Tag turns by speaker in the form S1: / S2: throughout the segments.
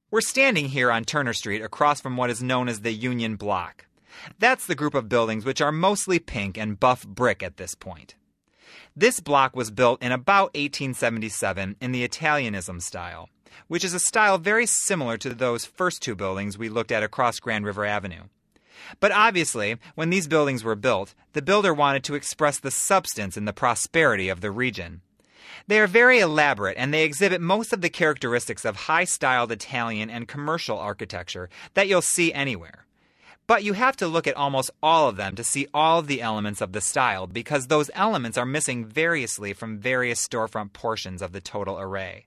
S1: We're standing here on Turner Street across from what is known as the Union Block. That's the group of buildings which are mostly pink and buff brick at this point. This block was built in about 1877 in the Italianism style, which is a style very similar to those first two buildings we looked at across Grand River Avenue. But obviously, when these buildings were built, the builder wanted to express the substance and the prosperity of the region. They are very elaborate, and they exhibit most of the characteristics of high-styled Italian and commercial architecture that you'll see anywhere. But you have to look at almost all of them to see all of the elements of the style, because those elements are missing variously from various storefront portions of the total array.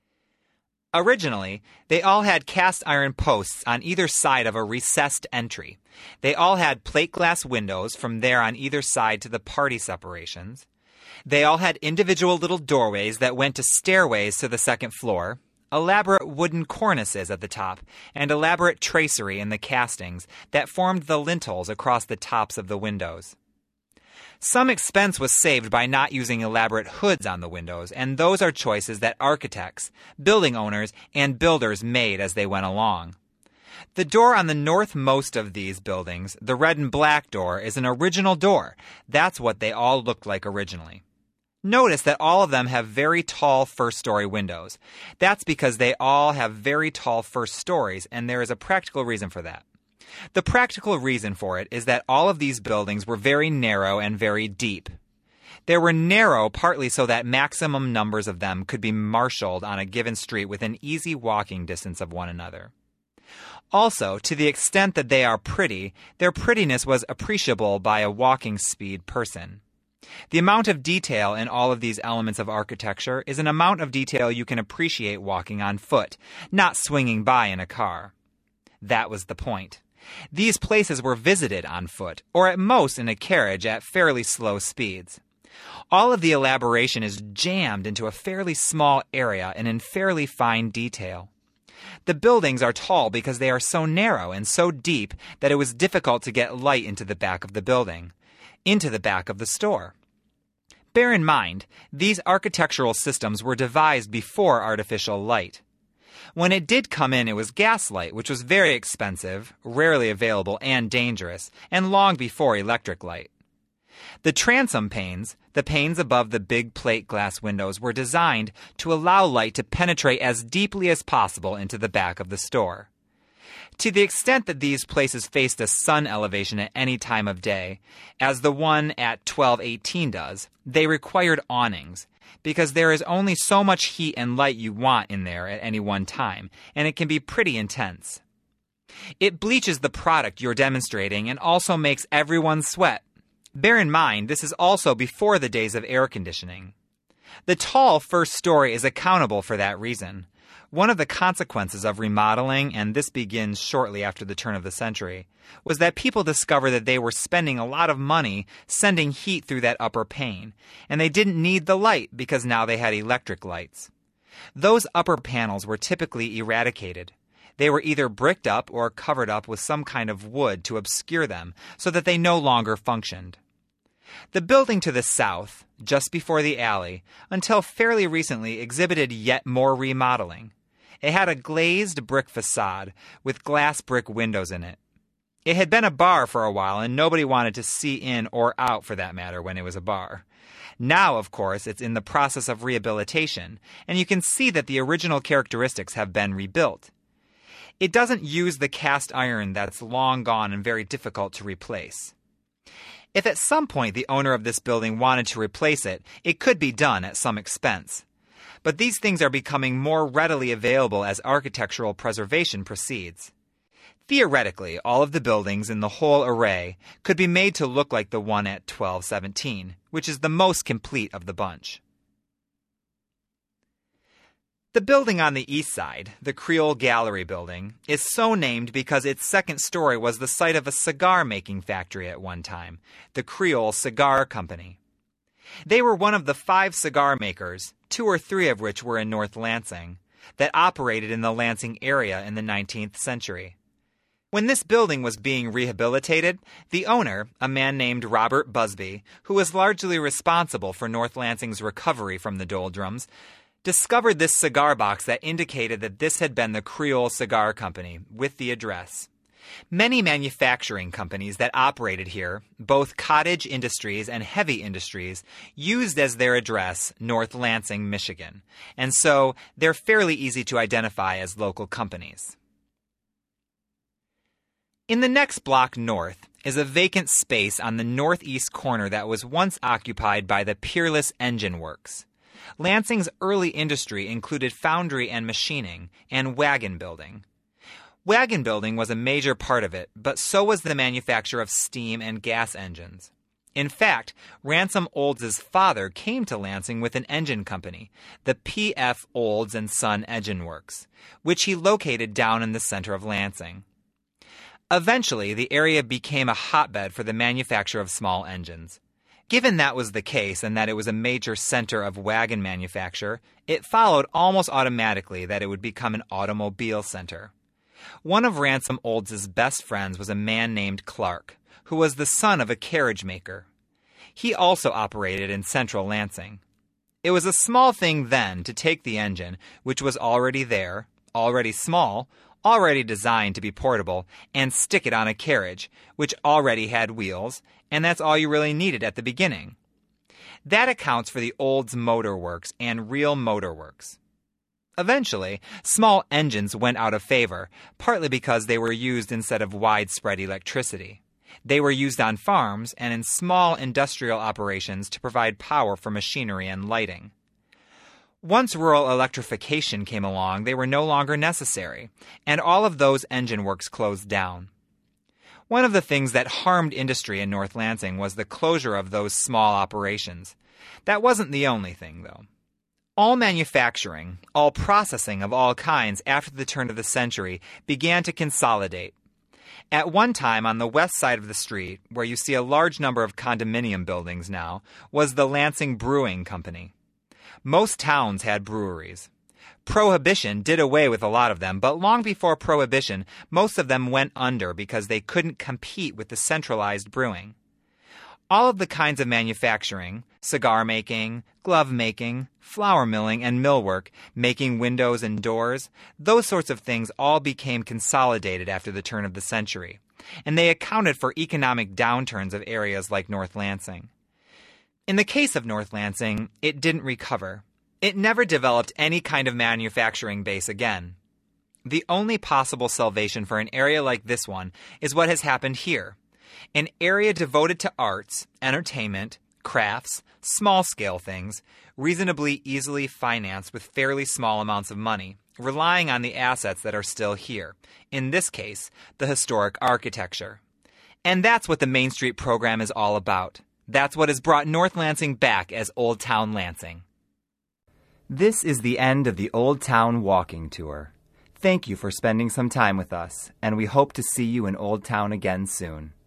S1: Originally, they all had cast iron posts on either side of a recessed entry. They all had plate glass windows from there on either side to the party separations. They all had individual little doorways that went to stairways to the second floor, elaborate wooden cornices at the top, and elaborate tracery in the castings that formed the lintels across the tops of the windows. Some expense was saved by not using elaborate hoods on the windows, and those are choices that architects, building owners, and builders made as they went along. The door on the northmost of these buildings, the red and black door, is an original door. That's what they all looked like originally. Notice that all of them have very tall first-story windows. That's because they all have very tall first stories, and there is a practical reason for that. The practical reason for it is that all of these buildings were very narrow and very deep. They were narrow partly so that maximum numbers of them could be marshaled on a given street within easy walking distance of one another. Also, to the extent that they are pretty, their prettiness was appreciable by a walking speed person. The amount of detail in all of these elements of architecture is an amount of detail you can appreciate walking on foot, not swinging by in a car. That was the point. These places were visited on foot, or at most in a carriage at fairly slow speeds. All of the elaboration is jammed into a fairly small area and in fairly fine detail. The buildings are tall because they are so narrow and so deep that it was difficult to get light into the back of the building, into the back of the store. Bear in mind, these architectural systems were devised before artificial light. When it did come in, it was gaslight, which was very expensive, rarely available, and dangerous, and long before electric light. The transom panes, the panes above the big plate glass windows, were designed to allow light to penetrate as deeply as possible into the back of the store. To the extent that these places faced a sun elevation at any time of day, as the one at 1218 does, they required awnings, because there is only so much heat and light you want in there at any one time, and it can be pretty intense. It bleaches the product you're demonstrating and also makes everyone sweat. Bear in mind, this is also before the days of air conditioning. The tall first story is accountable for that reason. One of the consequences of remodeling, and this begins shortly after the turn of the century, was that people discovered that they were spending a lot of money sending heat through that upper pane, and they didn't need the light because now they had electric lights. Those upper panels were typically eradicated. They were either bricked up or covered up with some kind of wood to obscure them so that they no longer functioned. The building to the south, just before the alley, until fairly recently exhibited yet more remodeling. It had a glazed brick facade with glass brick windows in it. It had been a bar for a while, and nobody wanted to see in or out, for that matter, when it was a bar. Now, of course, it's in the process of rehabilitation, and you can see that the original characteristics have been rebuilt. It doesn't use the cast iron that's long gone and very difficult to replace. If at some point the owner of this building wanted to replace it, it could be done at some expense. But these things are becoming more readily available as architectural preservation proceeds. Theoretically, all of the buildings in the whole array could be made to look like the one at 1217, which is the most complete of the bunch. The building on the east side, the Creole Gallery building, is so named because its second story was the site of a cigar-making factory at one time, the Creole Cigar Company. They were one of the 5 cigar makers, 2 or 3 of which were in North Lansing, that operated in the Lansing area in the 19th century. When this building was being rehabilitated, the owner, a man named Robert Busby, who was largely responsible for North Lansing's recovery from the doldrums, discovered this cigar box that indicated that this had been the Creole Cigar Company with the address. Many manufacturing companies that operated here, both cottage industries and heavy industries, used as their address North Lansing, Michigan, and so they're fairly easy to identify as local companies. In the next block north is a vacant space on the northeast corner that was once occupied by the Peerless Engine Works. Lansing's early industry included foundry and machining and wagon building. Wagon building was a major part of it, but so was the manufacture of steam and gas engines. In fact, Ransom Olds' father came to Lansing with an engine company, the P.F. Olds & Son Engine Works, which he located down in the center of Lansing. Eventually, the area became a hotbed for the manufacture of small engines. Given that was the case and that it was a major center of wagon manufacture, it followed almost automatically that it would become an automobile center. One of Ransom Olds' best friends was a man named Clark, who was the son of a carriage maker. He also operated in central Lansing. It was a small thing then to take the engine, which was already there, already small, already designed to be portable, and stick it on a carriage, which already had wheels, and that's all you really needed at the beginning. That accounts for the Olds Motor Works and Real Motor Works. Eventually, small engines went out of favor, partly because they were used instead of widespread electricity. They were used on farms and in small industrial operations to provide power for machinery and lighting. Once rural electrification came along, they were no longer necessary, and all of those engine works closed down. One of the things that harmed industry in North Lansing was the closure of those small operations. That wasn't the only thing, though. All manufacturing, all processing of all kinds after the turn of the century began to consolidate. At one time on the west side of the street, where you see a large number of condominium buildings now, was the Lansing Brewing Company. Most towns had breweries. Prohibition did away with a lot of them, but long before Prohibition, most of them went under because they couldn't compete with the centralized brewing. All of the kinds of manufacturing, cigar making, glove making, flour milling, and millwork, making windows and doors, those sorts of things all became consolidated after the turn of the century, and they accounted for economic downturns of areas like North Lansing. In the case of North Lansing, it didn't recover. It never developed any kind of manufacturing base again. The only possible salvation for an area like this one is what has happened here. An area devoted to arts, entertainment, crafts, small-scale things, reasonably easily financed with fairly small amounts of money, relying on the assets that are still here, in this case, the historic architecture. And that's what the Main Street program is all about. That's what has brought North Lansing back as Old Town Lansing. This is the end of the Old Town Walking Tour. Thank you for spending some time with us, and we hope to see you in Old Town again soon.